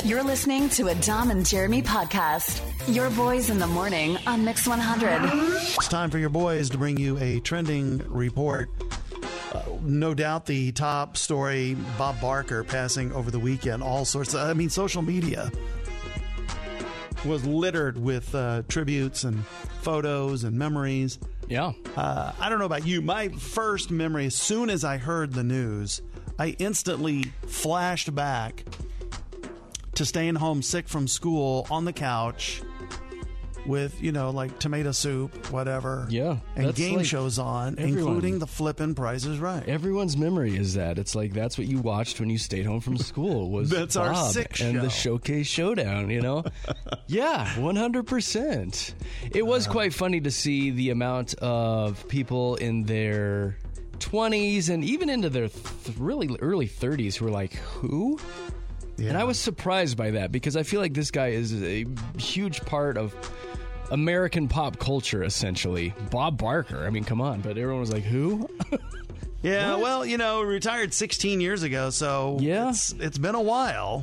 You're listening to a Dom and Jeremy podcast. Your boys in the morning on Mix 100. It's time for your boys to bring you a trending report. No doubt the top story, Bob Barker passing over the weekend. All sorts of, social media was littered with tributes and photos and memories. Yeah. I don't know about you. My first memory, as soon as I heard the news, I instantly flashed back to staying home sick from school on the couch with, like tomato soup, whatever. Yeah. And game shows on, including the flippin' Price is Right. Everyone's memory is that. It's like that's what you watched when you stayed home from school was That's Bob our sick show. And the Showcase Showdown, Yeah, 100%. It was quite funny to see the amount of people in their 20s and even into their really early 30s who were like, who? Yeah. And I was surprised by that because I feel like this guy is a huge part of American pop culture, essentially. Bob Barker. I mean, come on. But everyone was like, who? Yeah, what? Well, retired 16 years ago, so yeah. It's been a while.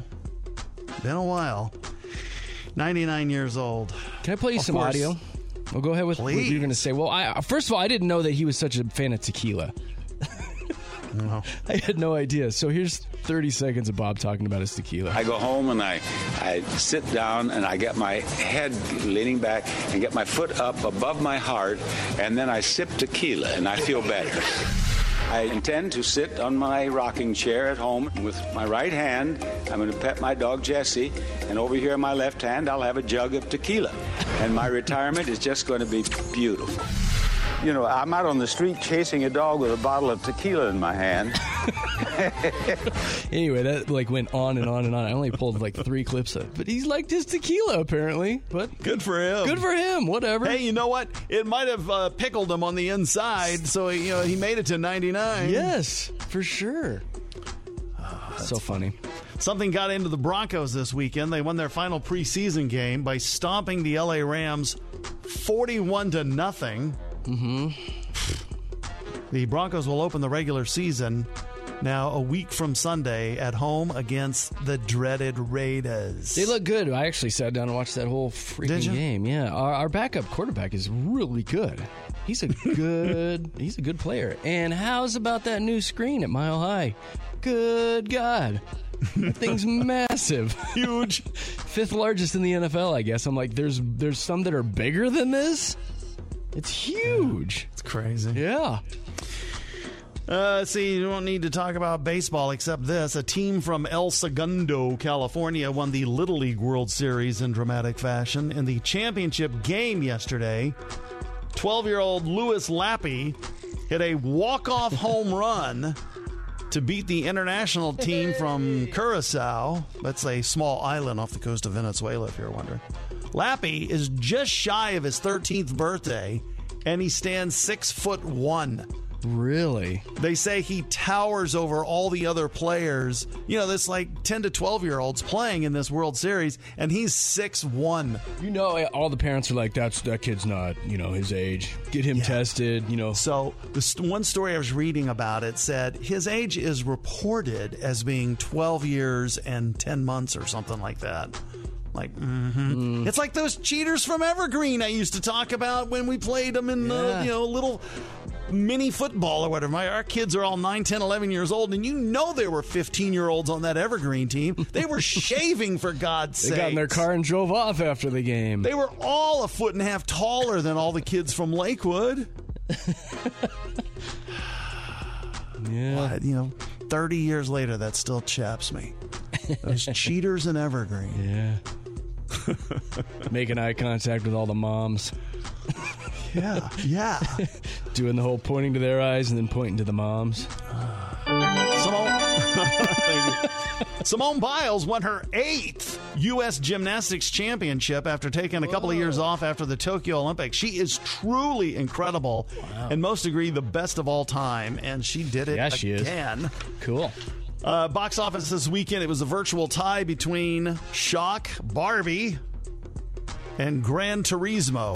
99 years old. Can I play you some audio? Well, go ahead with what you're going to say. Well, first of all, I didn't know that he was such a fan of tequila. No. I had no idea. So here's 30 seconds of Bob talking about his tequila. I go home and I sit down and I get my head leaning back and get my foot up above my heart, and then I sip tequila and I feel better. I intend to sit on my rocking chair at home with my right hand. I'm going to pet my dog Jessie, and over here in my left hand I'll have a jug of tequila. And my retirement is just going to be beautiful. I'm out on the street chasing a dog with a bottle of tequila in my hand. Anyway, that went on and on and on. I only pulled 3 clips of it. But he's liked his tequila, apparently. But good for him. Good for him. Whatever. Hey, you know what? It might have pickled him on the inside, so he made it to 99. Yes, for sure. So funny. Something got into the Broncos this weekend. They won their final preseason game by stomping the LA Rams 41-0. Mm-hmm. The Broncos will open the regular season now a week from Sunday at home against the dreaded Raiders. They look good. I actually sat down and watched that whole freaking game. Yeah, our backup quarterback is really good. He's a good player. And how's about that new screen at Mile High? Good God. That thing's massive. Huge. 5th largest in the NFL, I guess. I'm like, there's some that are bigger than this? It's huge. It's crazy. Yeah. You don't need to talk about baseball except this. A team from El Segundo, California won the Little League World Series in dramatic fashion. In the championship game yesterday, 12-year-old Louis Lappy hit a walk-off home run to beat the international team from Curacao. That's a small island off the coast of Venezuela, if you're wondering. Lappy is just shy of his 13th birthday, and he stands 6'1". Really? They say he towers over all the other players. This 10 to 12-year-olds playing in this World Series, and he's 6'1". All the parents are like, that kid's not, his age. Get him tested, So this one story I was reading about it said his age is reported as being 12 years and 10 months or something like that. It's like those cheaters from Evergreen I used to talk about when we played them in little mini football or whatever. Our kids are all 9, 10, 11 years old, and there were 15-year-olds on that Evergreen team. They were shaving, for God's sake. They got in their car and drove off after the game. They were all a foot and a half taller than all the kids from Lakewood. Yeah. 30 years later, that still chaps me. Those cheaters in Evergreen. Yeah. Making eye contact with all the moms. Yeah. Doing the whole pointing to their eyes and then pointing to the moms. Simone Biles won her 8th U.S. Gymnastics Championship after taking a couple of years off after the Tokyo Olympics. She is truly incredible. Wow. And most agree the best of all time. And she did it again. She is. Cool. Box office this weekend, it was a virtual tie between Shock, Barbie, and Gran Turismo.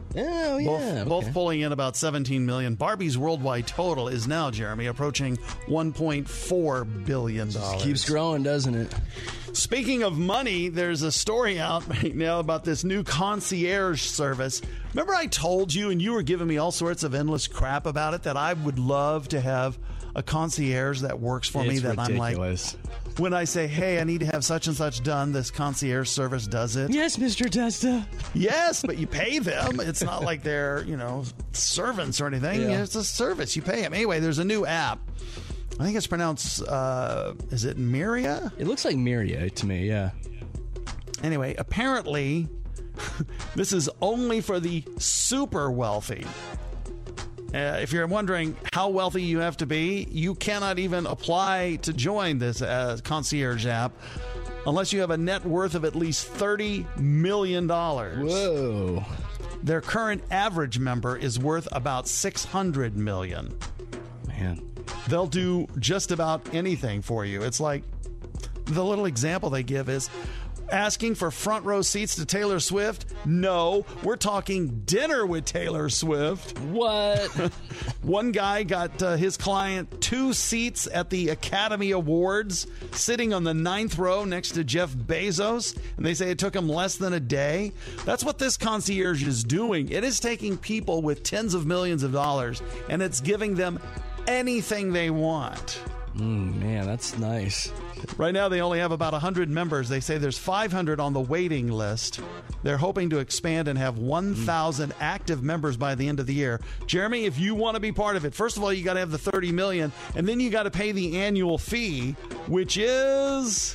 Oh, yeah. Both pulling in about $17 million. Barbie's worldwide total is now, Jeremy, approaching $1.4 billion. Keeps growing, doesn't it? Speaking of money, there's a story out right now about this new concierge service. Remember I told you, and you were giving me all sorts of endless crap about it, that I would love to have a concierge that works for me, that ridiculous. I'm like, when I say, hey, I need to have such and such done, this concierge service does it. Yes, Mr. Testa. Yes, but you pay them. It's not like they're, servants or anything. Yeah. It's a service. You pay them. Anyway, there's a new app. I think it's pronounced, is it Miria? It looks like Miria to me, yeah. Anyway, apparently, this is only for the super wealthy. If you're wondering how wealthy you have to be, you cannot even apply to join this concierge app unless you have a net worth of at least $30 million. Whoa. Their current average member is worth about $600 million. Man. They'll do just about anything for you. It's like the little example they give is asking for front row seats to Taylor Swift. No, we're talking dinner with Taylor Swift. What? One guy got his client 2 seats at the Academy Awards, sitting on the 9th row next to Jeff Bezos, and they say it took him less than a day. That's what this concierge is doing. It is taking people with tens of millions of dollars, and it's giving them anything they want. Man, that's nice. Right now, they only have about 100 members. They say there's 500 on the waiting list. They're hoping to expand and have 1,000 active members by the end of the year. Jeremy, if you want to be part of it, first of all, you got to have the $30 million, and then you got to pay the annual fee, which is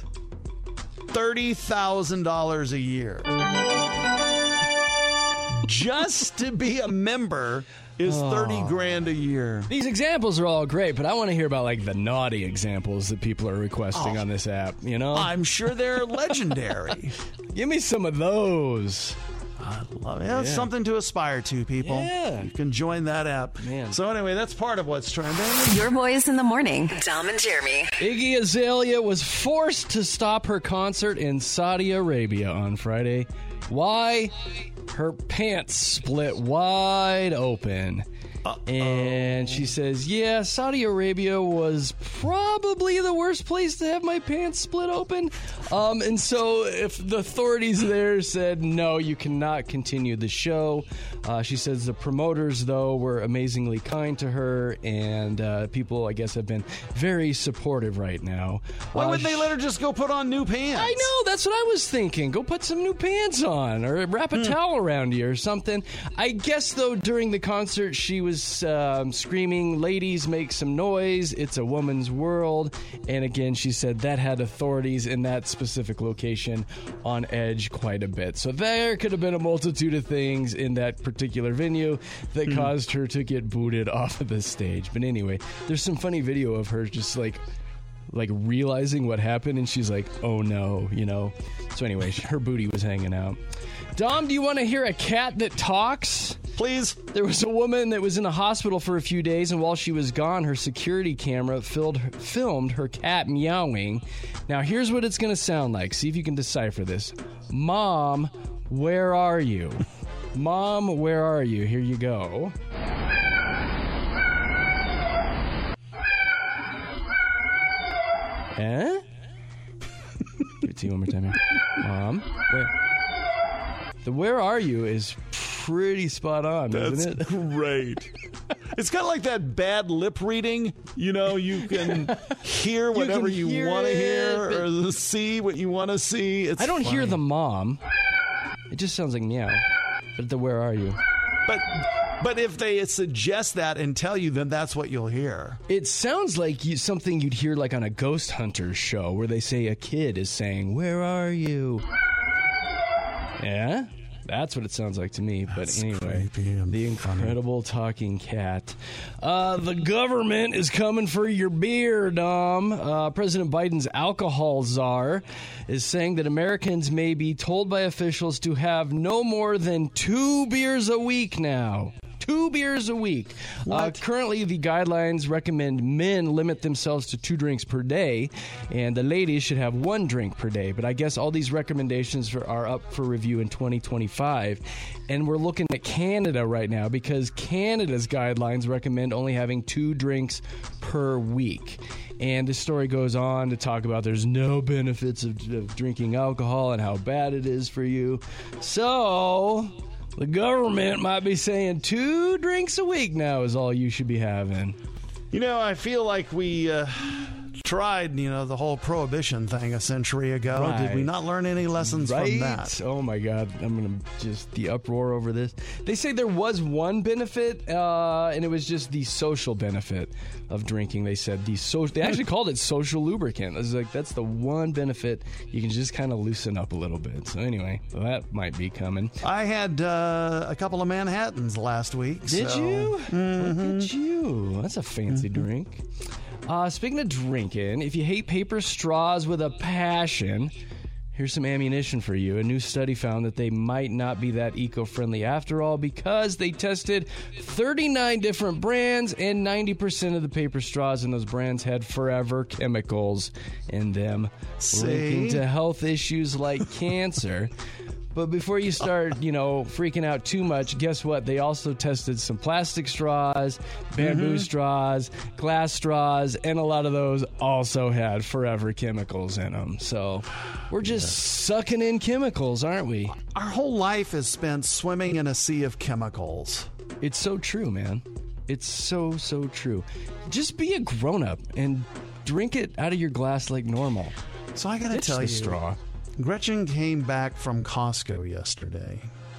$30,000 a year. Just to be a member is $30,000 a year. These examples are all great, but I want to hear about like the naughty examples that people are requesting on this app, I'm sure they're legendary. Give me some of those. I love it. It's something to aspire to, people. Yeah. You can join that app. Man. So anyway, that's part of what's trending. Your boys in the morning. Dom and Jeremy. Iggy Azalea was forced to stop her concert in Saudi Arabia on Friday. Why? Her pants split wide open. And she says, yeah, Saudi Arabia was probably the worst place to have my pants split open. And so if the authorities there said, no, you cannot continue the show. She says the promoters, though, were amazingly kind to her, and people, I guess, have been very supportive right now. Why wouldn't they let her just go put on new pants? I know, that's what I was thinking. Go put some new pants on, or wrap a towel around you or something. I guess, though, during the concert, she was screaming, ladies, make some noise, it's a woman's world. And again, she said that had authorities in that specific location on edge quite a bit. So there could have been a multitude of things in that particular venue that caused her to get booted off of the stage. But anyway, there's some funny video of her just like realizing what happened, and she's like, oh no, So anyway, her booty was hanging out. Dom, do you want to hear a cat that talks? Please. There was a woman that was in a hospital for a few days, and while she was gone, her security camera filmed her cat meowing. Now, here's what it's going to sound like. See if you can decipher this. Mom, where are you? Mom, where are you? Here you go. Eh? Give it to you one more time here. Mom, where? The where are you is pretty spot on, isn't it? Great. It's kind of like that bad lip reading. You can hear whatever you want to hear or see what you want to see. I don't hear the mom. It just sounds like meow. But the where are you? But if they suggest that and tell you, then that's what you'll hear. It sounds like something you'd hear like on a Ghost Hunters show where they say a kid is saying, where are you? Yeah? That's what it sounds like to me. But anyway, the incredible talking cat. The government is coming for your beer, Dom. President Biden's alcohol czar is saying that Americans may be told by officials to have no more than 2 beers a week now. 2 beers a week. Currently, the guidelines recommend men limit themselves to 2 drinks per day, and the ladies should have 1 drink per day. But I guess all these recommendations are up for review in 2025. And we're looking at Canada right now because Canada's guidelines recommend only having 2 drinks per week. And the story goes on to talk about there's no benefits of drinking alcohol and how bad it is for you. So the government might be saying 2 drinks a week now is all you should be having. You know, I feel like we tried, the whole prohibition thing a century ago. Right. Did we not learn any lessons from that? Oh, my God. I'm going to just the uproar over this. They say there was one benefit, and it was just the social benefit of drinking. They said they actually called it social lubricant. It was like, that's the one benefit. You can just kind of loosen up a little bit. So anyway, that might be coming. I had a couple of Manhattans last week. Did you? Look at you. That's a fancy drink. Speaking of drinking, if you hate paper straws with a passion, here's some ammunition for you. A new study found that they might not be that eco-friendly after all because they tested 39 different brands and 90% of the paper straws in those brands had forever chemicals in them, linking to health issues like cancer. But before you start, freaking out too much, guess what? They also tested some plastic straws, bamboo straws, glass straws, and a lot of those also had forever chemicals in them. So we're just sucking in chemicals, aren't we? Our whole life is spent swimming in a sea of chemicals. It's so true, man. It's so, so true. Just be a grown-up and drink it out of your glass like normal. So I got to tell you, straw. Gretchen came back from Costco yesterday,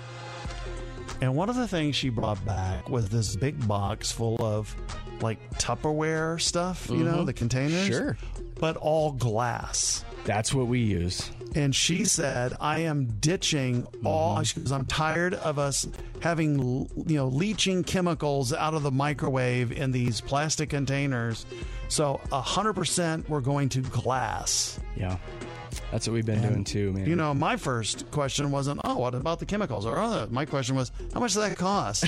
and one of the things she brought back was this big box full of, like, Tupperware stuff, the containers. Sure. But all glass. That's what we use. And she said, I am ditching all, because I'm tired of us having, leaching chemicals out of the microwave in these plastic containers. So 100% we're going to glass. Yeah. That's what we've been doing too, man. My first question wasn't, what about the chemicals? Or my question was, how much does that cost?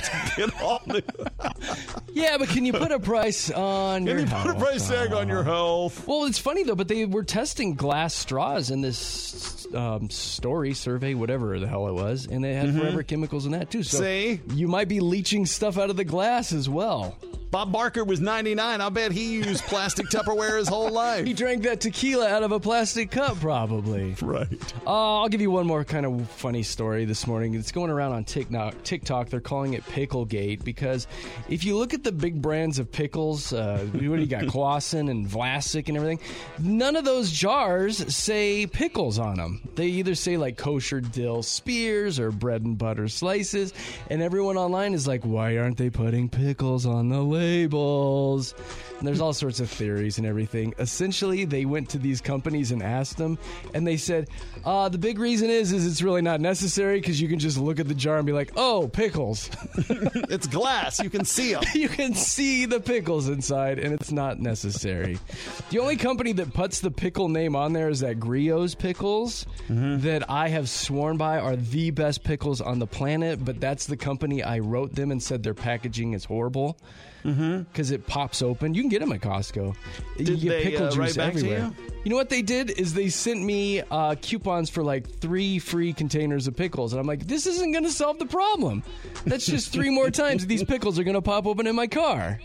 Yeah, but can you put a price on your health? Can you put a price tag on your health? Well, it's funny, though, but they were testing glass straws in this survey, whatever the hell it was, and they had forever chemicals in that, too. So you might be leaching stuff out of the glass as well. Bob Barker was 99. I'll bet he used plastic Tupperware his whole life. He drank that tequila out of a plastic cup, probably. Right. I'll give you one more kind of funny story this morning. It's going around on TikTok. They're calling it Picklegate because if you look at the big brands of pickles, what do you got, Clausen and Vlasic and everything, none of those jars say pickles on them. They either say like kosher dill spears or bread and butter slices, and everyone online is like, why aren't they putting pickles on the labels? And there's all sorts of theories and everything. Essentially, they went to these companies and asked them, and they said, the big reason is it's really not necessary because you can just look at the jar and be like, oh, pickles. It's glass. You can see them. You can see the pickles inside, and it's not necessary. The only company that puts the pickle name on there is that Griot's Pickles that I have sworn by are the best pickles on the planet, but that's the company I wrote them and said their packaging is horrible. Because it pops open. You can get them at Costco. Did you get they pickle juice write back everywhere. to you? You know what they did is they sent me coupons for like 3 free containers of pickles, and I'm like, this isn't going to solve the problem. That's just 3 more times these pickles are going to pop open in my car.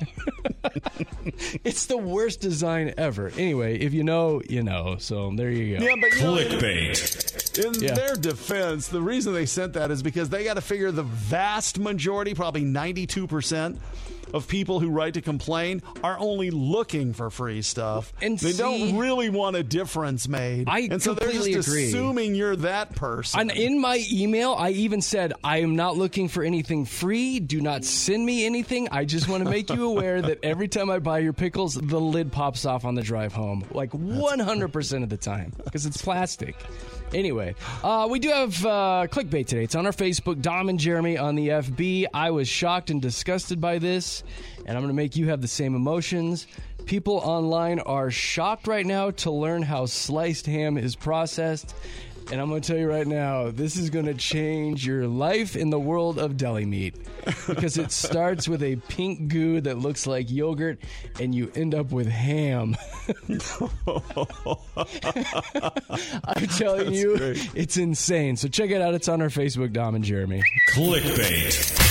It's the worst design ever. Anyway, if you know, you know. So there you go. Yeah, but Clickbait. In their defense, the reason they sent that is because they got to figure the vast majority, probably 92%, of people who write to complain are only looking for free stuff. And they don't really want a difference made. So they're just assuming you're that person. And in my email, I even said, I am not looking for anything free. Do not send me anything. I just want to make you aware that every time I buy your pickles, the lid pops off on the drive home. Like 100% of the time. Because it's plastic. Anyway, we do have clickbait today. It's on our Facebook, Dom and Jeremy on the FB. I was shocked and disgusted by this, and I'm going to make you have the same emotions. People online are shocked right now to learn how sliced ham is processed. And I'm going to tell you right now, this is going to change your life in the world of deli meat. Because it starts with a pink goo that looks like yogurt, and you end up with ham. I'm telling you, great. it's insane. So check it out. It's on our Facebook, Dom and Jeremy. Clickbait.